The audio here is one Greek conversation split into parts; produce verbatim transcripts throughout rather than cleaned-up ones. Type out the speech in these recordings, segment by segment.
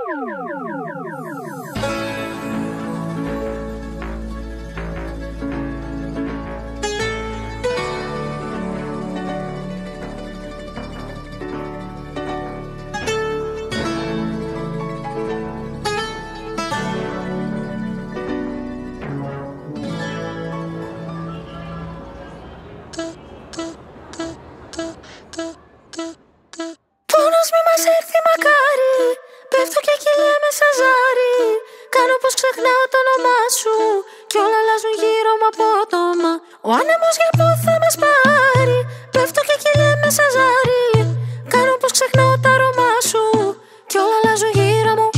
Πόνος μη μας έρθει μακάρι, πέφτω και κυλιέμαι σαν ζάρι. Κάνω πως ξεχνάω το όνομά σου κι όλα αλλάζουν γύρω μου απότομα. Ο άνεμος για πού θα μας πάρει, πέφτω και κυλιέμαι σαν ζάρι. Κάνω πως ξεχνάω το αρώμα σου κι όλα αλλάζουν γύρω μου.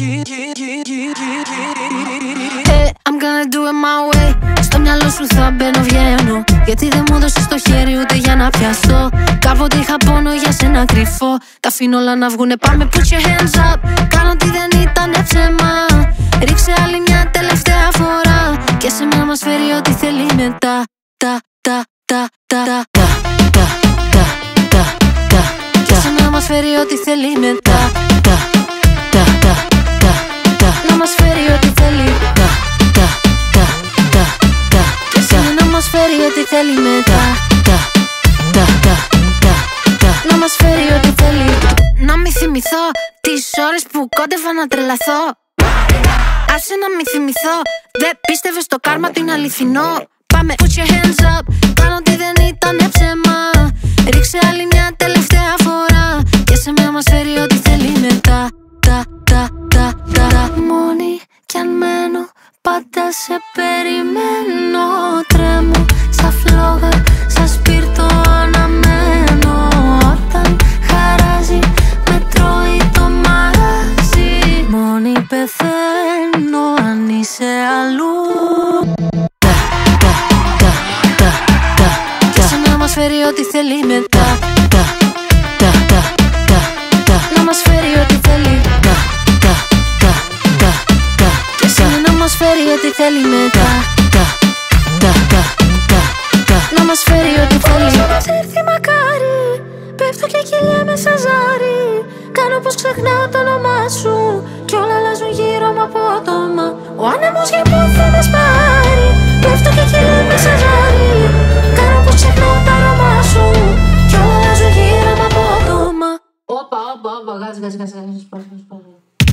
Hey, I'm gonna do it my way. Στο μυαλό σου θα μπαίνω βγαίνω, γιατί δεν μου έδωσες το χέρι ούτε για να πιαστώ. Κάποτε είχα πόνο για σένα κρυφό, τα αφήνω όλα να βγουνε, πάμε put your hands up. Κάνω ότι δεν ήταν ψέμα, ρίξε άλλη μια τελευταία φορά και σε μένα μας φέρει ό,τι θέλει μετά. Τα, τα, τα, τα, τα, τα, τα, τα, τα, τα, και σε μένα μας φέρει ό,τι θέλει μετά. Τα, τα, τα, τα, τα, να μας φέρει ό,τι θέλει. Τα, τα, τα, τα, τα, και σε μένα μας φέρει ό,τι θέλει μετά. Τα, τα, τα, τα, τα, να μας φέρει ό,τι θέλει. Να μη θυμηθώ τις ώρες που κόντευα να τρελαθώ. Άσε να μη θυμηθώ, δεν πίστευες στο κάρμα το είναι αληθινό. Πάμε put your hands up, κάνω ότι δεν ήταν ψέμα. Ρίξε άλλη μια τελευταία φορά και σε μένα μας φέρει ό,τι θέλει μετά. Τα, τα, τα, τα, τα. Μόνη κι αν μένω, πάντα σε περιμένω. Τρέμω σαν φλόγα, σαν σπίρτο αναμένω. Όταν χαράζει, με τρώει το μαγαζί. Μόνη πεθαίνω αν είσαι αλλού. Τα, τα, τα, τα, τα, και σε να μας φέρει ό,τι θέλει μετά. Τα, τα, τα, τα, τα, να μας φέρει ό,τι θέλει. Τα, τα, τα, τα, τα, και σε να μας φέρει ό,τι θέλει μετά. Τα, τα, τα, τα, τα, να μας φέρει ό,τι θέλει. Πόνος μας έρθει μακάρι, πέφτω και κυλιέμαι σαν ζάρι. Κάνω πως ξεχνάω το όνομά σου κι όλα αλλάζουν γύρω μου απότομα. Ο άνεμος για πού θα μας πάρει, πέφτω και κυλιέμαι σαν ζάρι. Κάνω πως ξεχνάω το αρώμα σου κι όλα αλλάζουν γύρω μου απότομα. Όπα, όπα, όπα, γάζι, γάζι, γάζι, γάζι, σπάζει, σπάζει.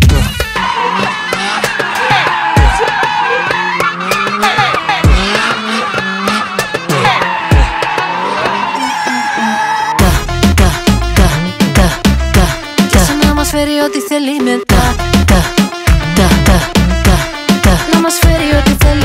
Φέρει ό,τι θέλει μετά. Τα, τα, τα, τα, τα, να μας φέρει ό,τι θέλει.